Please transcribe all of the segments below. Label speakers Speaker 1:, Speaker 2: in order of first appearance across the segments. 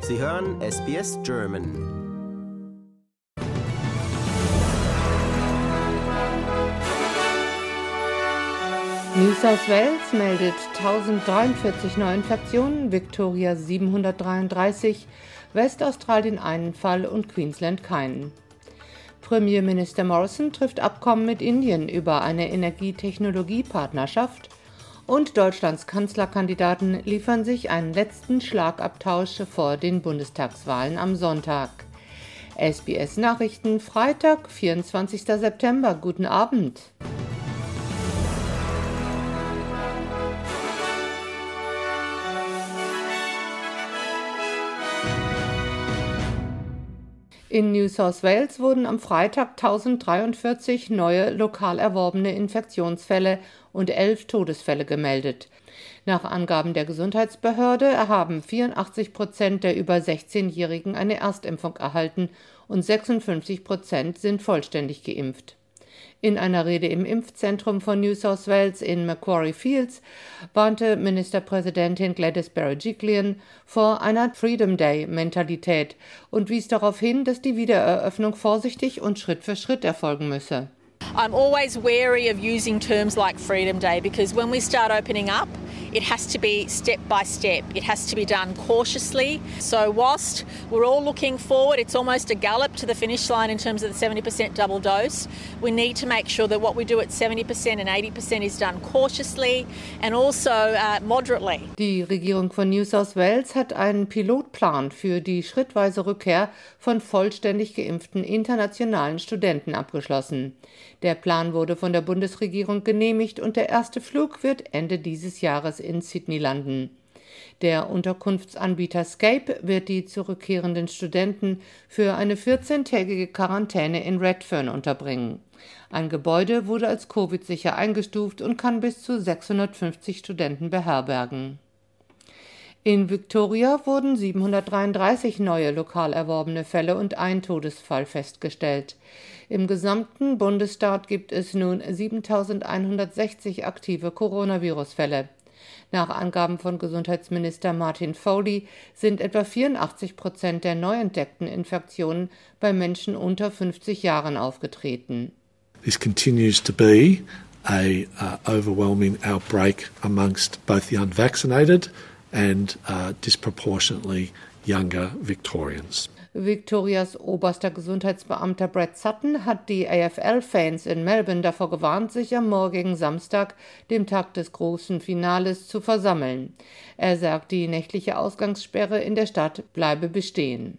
Speaker 1: Sie hören SBS German.
Speaker 2: New South Wales meldet 1043 Neuinfektionen, Victoria 733, Westaustralien einen Fall und Queensland keinen. Premierminister Morrison trifft Abkommen mit Indien über eine Energietechnologiepartnerschaft und Deutschlands Kanzlerkandidaten liefern sich einen letzten Schlagabtausch vor den Bundestagswahlen am Sonntag. SBS Nachrichten, Freitag, 24. September. Guten Abend. In New South Wales wurden am Freitag 1043 neue lokal erworbene Infektionsfälle und 11 Todesfälle gemeldet. Nach Angaben der Gesundheitsbehörde haben 84% der über 16-Jährigen eine Erstimpfung erhalten und 56% sind vollständig geimpft. In einer Rede im Impfzentrum von New South Wales in Macquarie Fields warnte Ministerpräsidentin Gladys Berejiklian vor einer Freedom Day-Mentalität und wies darauf hin, dass die Wiedereröffnung vorsichtig und Schritt für Schritt erfolgen müsse.
Speaker 3: I'm always wary of using terms like Freedom Day because when we start opening up, it has to be step by step. It has to be done cautiously. So whilst we're all looking forward, it's almost a gallop to the finish line in terms of the 70% double dose. We need to make sure that what we do at 70% and 80% is done cautiously and also moderately.
Speaker 2: Die Regierung von New South Wales hat einen Pilotplan für die schrittweise Rückkehr von vollständig geimpften internationalen Studenten abgeschlossen. Der Plan wurde von der Bundesregierung genehmigt und der erste Flug wird Ende dieses Jahres in Sydney landen. Der Unterkunftsanbieter Scape wird die zurückkehrenden Studenten für eine 14-tägige Quarantäne in Redfern unterbringen. Ein Gebäude wurde als Covid-sicher eingestuft und kann bis zu 650 Studenten beherbergen. In Victoria wurden 733 neue lokal erworbene Fälle und ein Todesfall festgestellt. Im gesamten Bundesstaat gibt es nun 7.160 aktive Coronavirus-Fälle. Nach Angaben von Gesundheitsminister Martin Foley sind etwa 84% der neu entdeckten Infektionen bei Menschen unter 50 Jahren aufgetreten.
Speaker 4: This continues to be a overwhelming outbreak amongst both the unvaccinated and disproportionately younger Victorians.
Speaker 2: Victorias oberster Gesundheitsbeamter Brett Sutton hat die AFL-Fans in Melbourne davor gewarnt, sich am morgigen Samstag, dem Tag des großen Finales, zu versammeln. Er sagt, die nächtliche Ausgangssperre in der Stadt bleibe bestehen.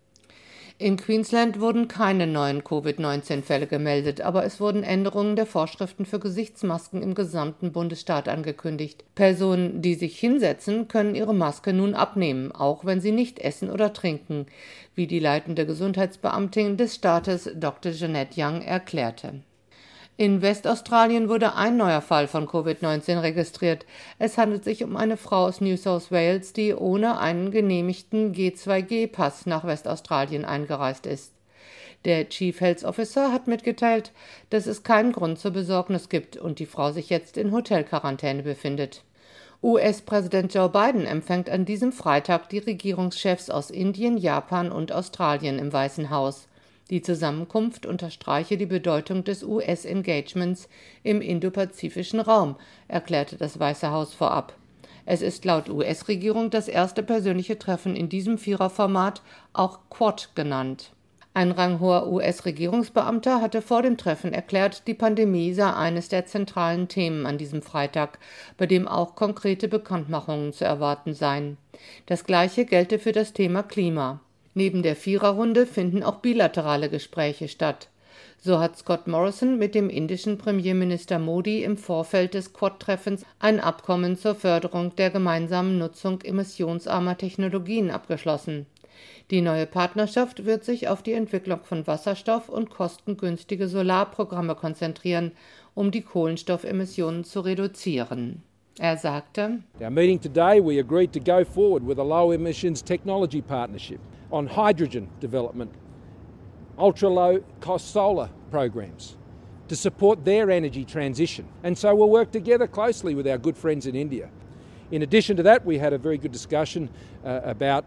Speaker 2: In Queensland wurden keine neuen Covid-19-Fälle gemeldet, aber es wurden Änderungen der Vorschriften für Gesichtsmasken im gesamten Bundesstaat angekündigt. Personen, die sich hinsetzen, können ihre Maske nun abnehmen, auch wenn sie nicht essen oder trinken, wie die leitende Gesundheitsbeamtin des Staates Dr. Jeanette Young erklärte. In Westaustralien wurde ein neuer Fall von Covid-19 registriert. Es handelt sich um eine Frau aus New South Wales, die ohne einen genehmigten G2G-Pass nach Westaustralien eingereist ist. Der Chief Health Officer hat mitgeteilt, dass es keinen Grund zur Besorgnis gibt und die Frau sich jetzt in Hotelquarantäne befindet. US-Präsident Joe Biden empfängt an diesem Freitag die Regierungschefs aus Indien, Japan und Australien im Weißen Haus. Die Zusammenkunft unterstreiche die Bedeutung des US-Engagements im indopazifischen Raum, erklärte das Weiße Haus vorab. Es ist laut US-Regierung das erste persönliche Treffen in diesem Viererformat, auch Quad genannt. Ein ranghoher US-Regierungsbeamter hatte vor dem Treffen erklärt, die Pandemie sei eines der zentralen Themen an diesem Freitag, bei dem auch konkrete Bekanntmachungen zu erwarten seien. Das Gleiche gelte für das Thema Klima. Neben der Viererrunde finden auch bilaterale Gespräche statt. So hat Scott Morrison mit dem indischen Premierminister Modi im Vorfeld des Quad-Treffens ein Abkommen zur Förderung der gemeinsamen Nutzung emissionsarmer Technologien abgeschlossen. Die neue Partnerschaft wird sich auf die Entwicklung von Wasserstoff und kostengünstige Solarprogramme konzentrieren, um die Kohlenstoffemissionen zu reduzieren. Er sagte:
Speaker 5: Our meeting today, we agreed to go forward with a low emissions technology partnership on hydrogen development, ultra-low cost solar programs to support their energy transition. And so we'll work together closely with our good friends in India. In addition to that, we had a very good discussion about our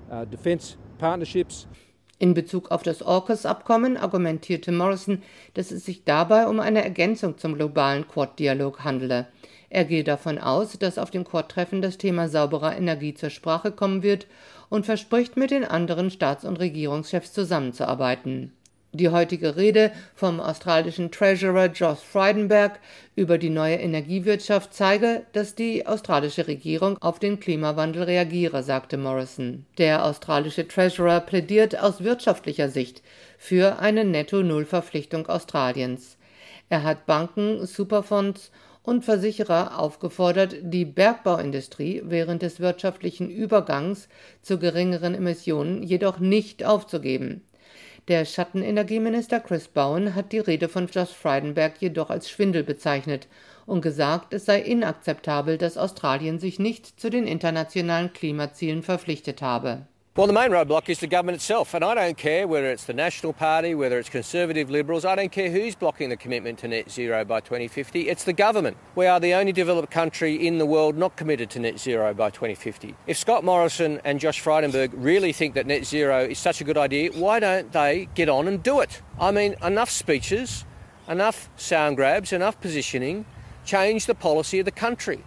Speaker 5: defence partnerships.
Speaker 2: In Bezug auf das AUKUS-Abkommen argumentierte Morrison, dass es sich dabei um eine Ergänzung zum globalen Quad-Dialog handele. Er gehe davon aus, dass auf dem Quad-Treffen das Thema sauberer Energie zur Sprache kommen wird und verspricht, mit den anderen Staats- und Regierungschefs zusammenzuarbeiten. Die heutige Rede vom australischen Treasurer Josh Frydenberg über die neue Energiewirtschaft zeige, dass die australische Regierung auf den Klimawandel reagiere, sagte Morrison. Der australische Treasurer plädiert aus wirtschaftlicher Sicht für eine Netto-Null-Verpflichtung Australiens. Er hat Banken, Superfonds und Versicherer aufgefordert, die Bergbauindustrie während des wirtschaftlichen Übergangs zu geringeren Emissionen jedoch nicht aufzugeben. Der Schattenenergieminister Chris Bowen hat die Rede von Josh Frydenberg jedoch als Schwindel bezeichnet und gesagt, es sei inakzeptabel, dass Australien sich nicht zu den internationalen Klimazielen verpflichtet habe.
Speaker 6: Well, the main roadblock is the government itself, and I don't care whether it's the National Party, whether it's Conservative Liberals, I don't care who's blocking the commitment to net zero by 2050, it's the government. We are the only developed country in the world not committed to net zero by 2050. If Scott Morrison and Josh Frydenberg really think that net zero is such a good idea, why don't they get on and do it? I mean, enough speeches, enough sound grabs, enough positioning, change the policy of the country.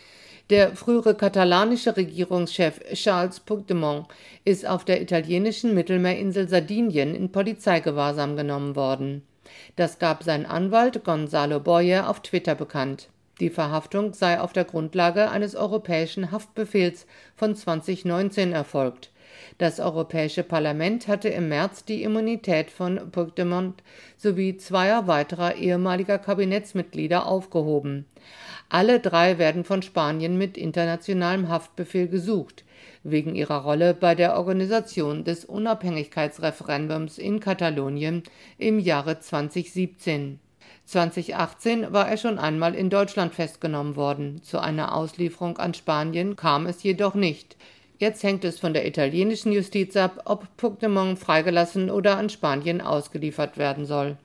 Speaker 2: Der frühere katalanische Regierungschef Charles Puigdemont ist auf der italienischen Mittelmeerinsel Sardinien in Polizeigewahrsam genommen worden. Das gab sein Anwalt Gonzalo Boyer auf Twitter bekannt. Die Verhaftung sei auf der Grundlage eines europäischen Haftbefehls von 2019 erfolgt. Das Europäische Parlament hatte im März die Immunität von Puigdemont sowie zweier weiterer ehemaliger Kabinettsmitglieder aufgehoben. Alle drei werden von Spanien mit internationalem Haftbefehl gesucht, wegen ihrer Rolle bei der Organisation des Unabhängigkeitsreferendums in Katalonien im Jahre 2017. 2018 war er schon einmal in Deutschland festgenommen worden. Zu einer Auslieferung an Spanien kam es jedoch nicht. Jetzt hängt es von der italienischen Justiz ab, ob Puigdemont freigelassen oder an Spanien ausgeliefert werden soll.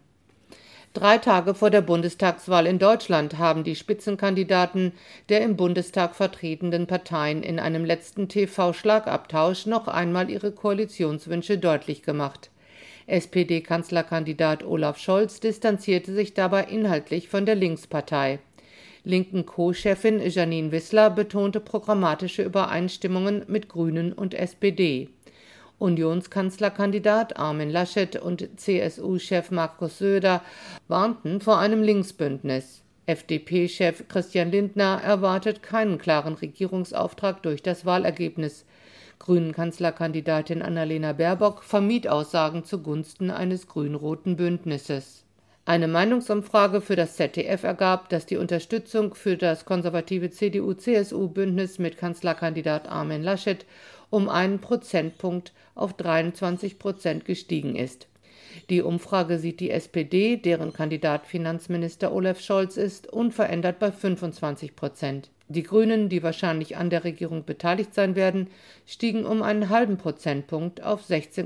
Speaker 2: 3 Tage vor der Bundestagswahl in Deutschland haben die Spitzenkandidaten der im Bundestag vertretenen Parteien in einem letzten TV-Schlagabtausch noch einmal ihre Koalitionswünsche deutlich gemacht. SPD-Kanzlerkandidat Olaf Scholz distanzierte sich dabei inhaltlich von der Linkspartei. Linken Co-Chefin Janine Wissler betonte programmatische Übereinstimmungen mit Grünen und SPD. Unionskanzlerkandidat Armin Laschet und CSU-Chef Markus Söder warnten vor einem Linksbündnis. FDP-Chef Christian Lindner erwartet keinen klaren Regierungsauftrag durch das Wahlergebnis. Grünen-Kanzlerkandidatin Annalena Baerbock vermied Aussagen zugunsten eines grün-roten Bündnisses. Eine Meinungsumfrage für das ZDF ergab, dass die Unterstützung für das konservative CDU-CSU-Bündnis mit Kanzlerkandidat Armin Laschet um 1 Prozentpunkt auf 23% gestiegen ist. Die Umfrage sieht die SPD, deren Kandidat Finanzminister Olaf Scholz ist, unverändert bei 25%. Die Grünen, die wahrscheinlich an der Regierung beteiligt sein werden, stiegen um einen halben Prozentpunkt auf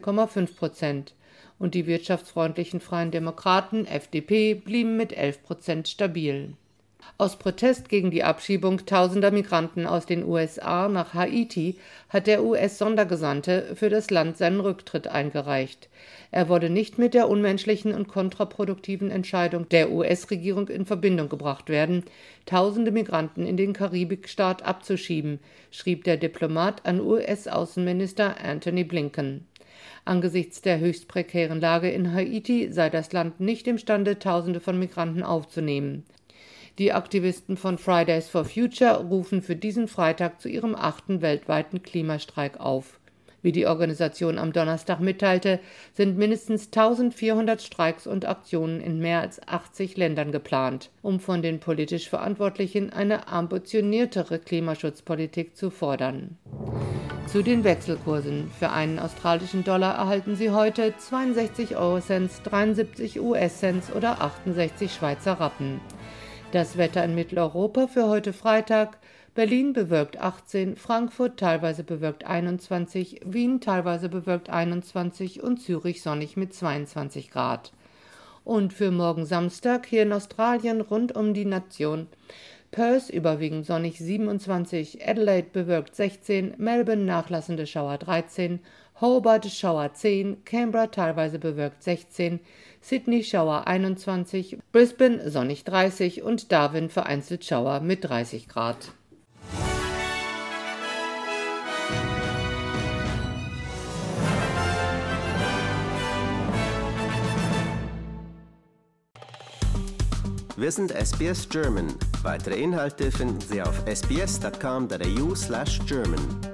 Speaker 2: 16,5%. Und die wirtschaftsfreundlichen Freien Demokraten, FDP, blieben mit 11% stabil. Aus Protest gegen die Abschiebung tausender Migranten aus den USA nach Haiti hat der US-Sondergesandte für das Land seinen Rücktritt eingereicht. Er wurde nicht mit der unmenschlichen und kontraproduktiven Entscheidung der US-Regierung in Verbindung gebracht werden, tausende Migranten in den Karibikstaat abzuschieben, schrieb der Diplomat an US-Außenminister Antony Blinken. Angesichts der höchst prekären Lage in Haiti sei das Land nicht imstande, Tausende von Migranten aufzunehmen. Die Aktivisten von Fridays for Future rufen für diesen Freitag zu ihrem 8. weltweiten Klimastreik auf. Wie die Organisation am Donnerstag mitteilte, sind mindestens 1400 Streiks und Aktionen in mehr als 80 Ländern geplant, um von den politisch Verantwortlichen eine ambitioniertere Klimaschutzpolitik zu fordern. Zu den Wechselkursen. Für einen australischen Dollar erhalten Sie heute 62 Eurocents, 73 US-Cents oder 68 Schweizer Rappen. Das Wetter in Mitteleuropa für heute Freitag: Berlin bewölkt 18, Frankfurt teilweise bewölkt 21, Wien teilweise bewölkt 21 und Zürich sonnig mit 22 Grad. Und für morgen Samstag hier in Australien rund um die Nation: Perth überwiegend sonnig 27, Adelaide bewölkt 16, Melbourne nachlassende Schauer 13, Hobart Schauer 10, Canberra teilweise bewölkt 16, Sydney Schauer 21, Brisbane sonnig 30 und Darwin vereinzelt Schauer mit 30 Grad.
Speaker 1: Wir sind SBS German. Weitere Inhalte finden Sie auf sbs.com.au/German.